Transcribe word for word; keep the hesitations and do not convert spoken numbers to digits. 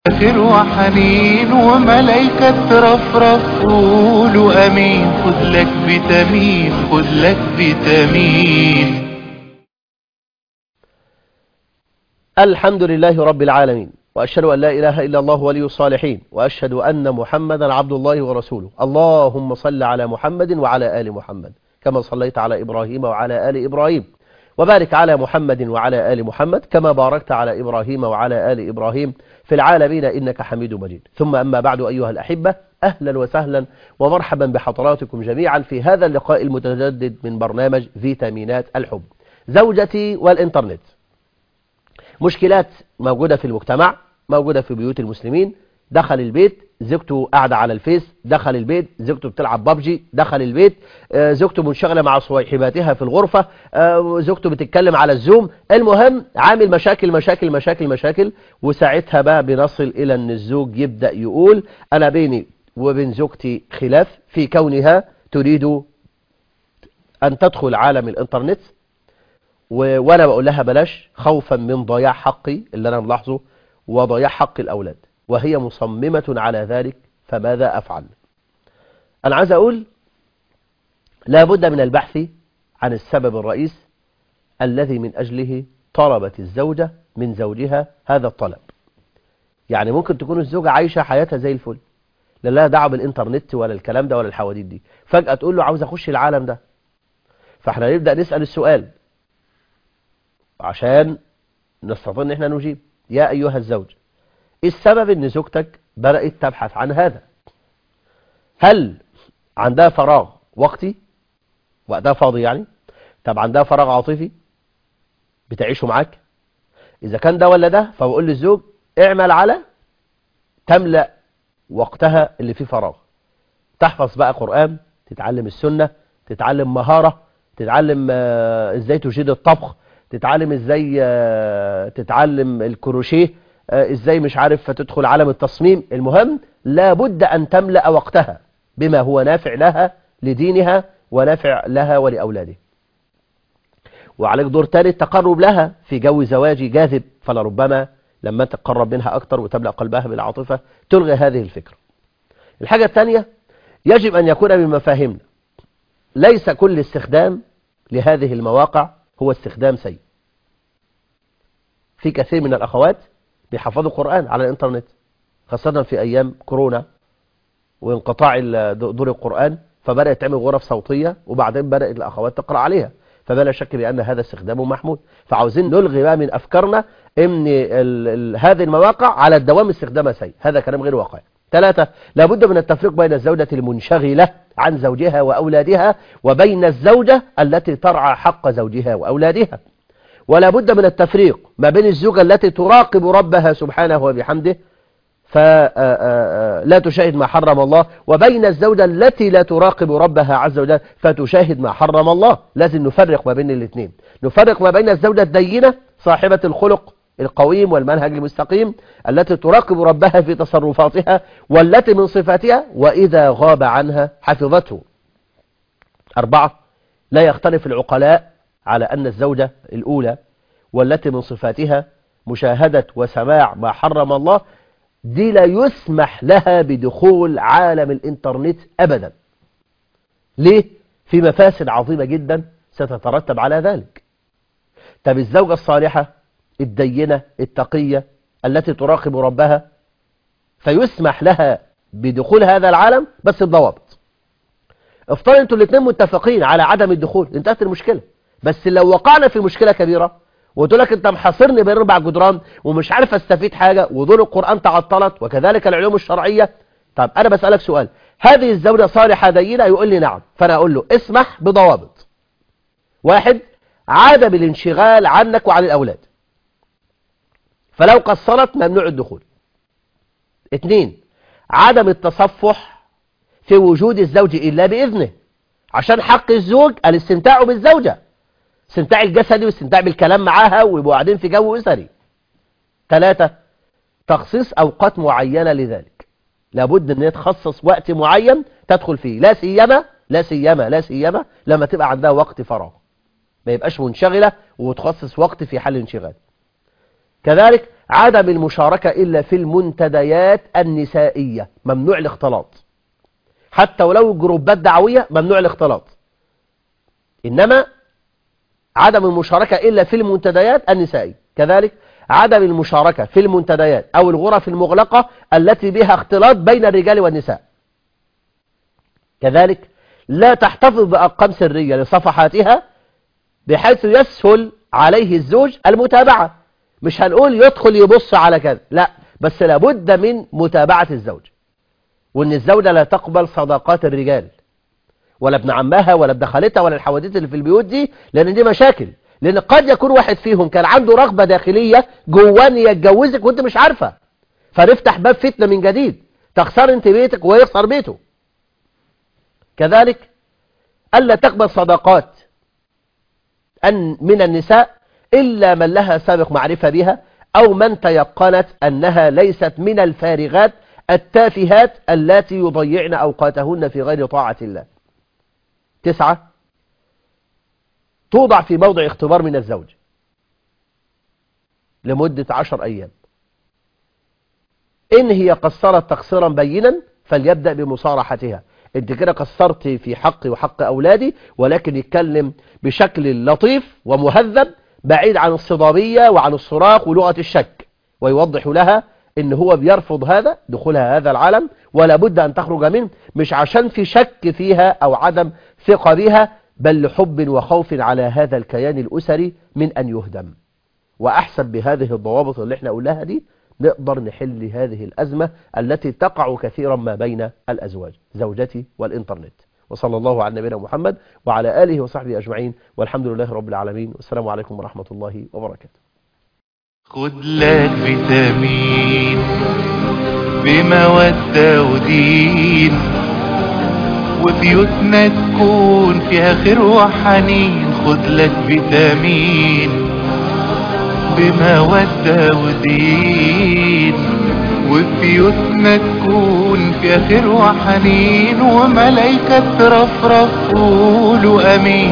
فاخر وحنين وملايكة ترفرف قولوا امين. خذ لك فيتامين، خذ لك فيتامين. الحمد لله رب العالمين، وأشهد أن لا إله إلا الله ولي الصالحين، وأشهد أن محمدا عبد الله ورسوله. اللهم صل على محمد وعلى آل محمد كما صليت على إبراهيم وعلى آل إبراهيم، وبارك على محمد وعلى آل محمد كما باركت على إبراهيم وعلى آل إبراهيم في العالمين إنك حميد مجيد. ثم أما بعد، أيها الأحبة، أهلا وسهلا ومرحبا بحضراتكم جميعا في هذا اللقاء المتجدد من برنامج فيتامينات الحب. زوجتي والإنترنت، مشكلات موجودة في المجتمع، موجودة في بيوت المسلمين. دخل البيت زوجته قاعدة على الفيس، دخل البيت زوجته بتلعب بابجي، دخل البيت زوجته منشغلة مع صويحباتها في الغرفة، زوجته بتتكلم على الزوم. المهم عامل مشاكل مشاكل مشاكل مشاكل. وساعتها بقى بنصل إلى أن الزوج يبدأ يقول أنا بيني وبين زوجتي خلاف في كونها تريد أن تدخل عالم الإنترنت، وانا بقول لها بلاش، خوفا من ضياع حقي اللي انا ملاحظه وضياع حق الاولاد، وهي مصممة على ذلك. فماذا افعل؟ انا عايز اقول لابد من البحث عن السبب الرئيس الذي من اجله طلبت الزوجة من زوجها هذا الطلب. يعني ممكن تكون الزوجة عايشة حياتها زي الفل، لا لها دعوه بالانترنت ولا الكلام ده ولا الحواديت دي، فجأة تقول له عاوز اخش العالم ده. فاحنا نبدأ نسأل السؤال عشان نستطيع ان احنا نجيب. يا ايها الزوج، ايه السبب ان زوجتك بدأت تبحث عن هذا؟ هل عندها فراغ وقتي، وقتها فاضي يعني؟ طب عندها فراغ عاطفي بتعيشه معاك؟ اذا كان ده ولا ده، فبقول للزوج اعمل على تملأ وقتها اللي فيه فراغ. تحفظ بقى قرآن، تتعلم السنة، تتعلم مهارة، تتعلم ازاي تجيد الطبخ، تتعلم ازاي تتعلم الكروشيه، ازاي مش عارف تدخل عالم التصميم. المهم لابد ان تملأ وقتها بما هو نافع لها لدينها ونافع لها ولأولادها. وعليك دور تاني التقرب لها في جو زواجي جاذب، فلربما لما تقرب منها اكتر وتملأ قلبها بالعاطفة تلغي هذه الفكرة. الحاجة الثانية، يجب ان يكون من مفاهيمنا ليس كل استخدام لهذه المواقع هو استخدام سيء. في كثير من الأخوات بيحفظوا القرآن على الإنترنت، خاصة في أيام كورونا وانقطاع دور القرآن، فبدأت تعمل غرف صوتية وبعدين بدأت الأخوات تقرأ عليها، فبلا شك بأن هذا استخدامه محمود. فعاوزين نلغي بقى من أفكارنا أن ال ال هذه المواقع على الدوام استخدامها سيء، هذا كلام غير واقعي. ثلاثة، لابد من التفريق بين الزوجة المنشغلة عن زوجها وأولادها وبين الزوجة التي ترعى حق زوجها وأولادها. ولا بد من التفريق ما بين الزوجة التي تراقب ربها سبحانه وبحمده فلا تشاهد ما حرم الله، وبين الزوجة التي لا تراقب ربها عز وجل فتشاهد ما حرم الله. لازم نفرق ما بين الاثنين، نفرق ما بين الزوجة الدينة صاحبة الخلق القويم والمنهج المستقيم التي تراقب ربها في تصرفاتها والتي من صفاتها وإذا غاب عنها حفظته. أربعة، لا يختلف العقلاء على أن الزوجة الأولى والتي من صفاتها مشاهدة وسماع ما حرم الله دي لا يسمح لها بدخول عالم الإنترنت أبدا. ليه؟ في مفاسد عظيمة جدا ستترتب على ذلك. طب الزوجة الصالحة الدينة التقية التي تراقب ربها فيسمح لها بدخول هذا العالم بس بضوابط. افترض انتوا الاثنين متفقين على عدم الدخول، انتهت المشكلة. بس لو وقعنا في مشكلة كبيرة وقلت لك انت محاصرني بين اربع جدران ومش عارف استفيد حاجة ودور القرآن تعطلت وكذلك العلوم الشرعية، طب انا بسألك سؤال، هذه الزوجة صالحة دينة؟ يقول لي نعم. فانا اقول له اسمح بضوابط. واحد، عدم الانشغال عنك وعن الاولاد، فلو قصرت ممنوع الدخول. اثنين، عدم التصفح في وجود الزوج إلا بإذنه، عشان حق الزوج الاستمتاع بالزوجة، استمتاع الجسدي واستمتاع بالكلام معاها ويبقوا قاعدين في جو أسري. ثلاثة، تخصيص أوقات معينة لذلك، لابد أن يتخصص وقت معين تدخل فيه، لا سيما لا سيما لا سيما لما تبقى عندها وقت فراغ، ما يبقاش منشغلة وتخصص وقت في حل انشغال. كذلك عدم المشاركة إلا في المنتديات النسائية، ممنوع الاختلاط، حتى ولو جروبات دعوية ممنوع الاختلاط. إنما عدم المشاركة إلا في المنتديات النسائية. كذلك عدم المشاركة في المنتديات أو الغرف المغلقة التي بها اختلاط بين الرجال والنساء. كذلك لا تحتفظ بأرقام سرية لصفحاتها بحيث يسهل عليه الزوج المتابعة. مش هنقول يدخل يبص على كذا، لا، بس لابد من متابعة الزوج. وإن الزوجة لا تقبل صداقات الرجال، ولا ابن عمها ولا ابن خالتها ولا الحوادث اللي في البيوت دي، لأن دي مشاكل. لأن قد يكون واحد فيهم كان عنده رغبة داخلية جوان يتجوزك وانت مش عارفة، فنفتح باب فتنة من جديد، تخسر انت بيتك ويخسر بيته. كذلك ألا تقبل صداقات أن من النساء إلا من لها سابق معرفة بها، أو من تيقنت أنها ليست من الفارغات التافهات التي يضيعن أوقاتهن في غير طاعة الله. تسعة، توضع في موضع اختبار من الزوج لمدة عشر أيام. إن هي قصرت تقصيرا بينا فليبدأ بمصارحتها. انت كده قصرت في حقي وحق أولادي، ولكن يتكلم بشكل لطيف ومهذب بعيد عن الصدامية وعن الصراخ ولغة الشك، ويوضح لها ان هو بيرفض هذا دخولها هذا العالم ولا بد ان تخرج منه، مش عشان في شك فيها او عدم ثقة بها، بل لحب وخوف على هذا الكيان الأسري من ان يهدم. واحسب بهذه الضوابط اللي احنا قلناها دي نقدر نحل هذه الأزمة التي تقع كثيرا ما بين الأزواج، زوجتي والإنترنت. وصلى الله على نبينا محمد وعلى آله وصحبه أجمعين، والحمد لله رب العالمين، والسلام عليكم ورحمة الله وبركاته. خد لك فيتامين بمودة ودين، وبيوتنا تكون فيها خير وحنين. خد لك فيتامين بمودة ودين، وبيوتنا تكون فيها خير وحنين، وملايكة ترفرف قولوا أمين.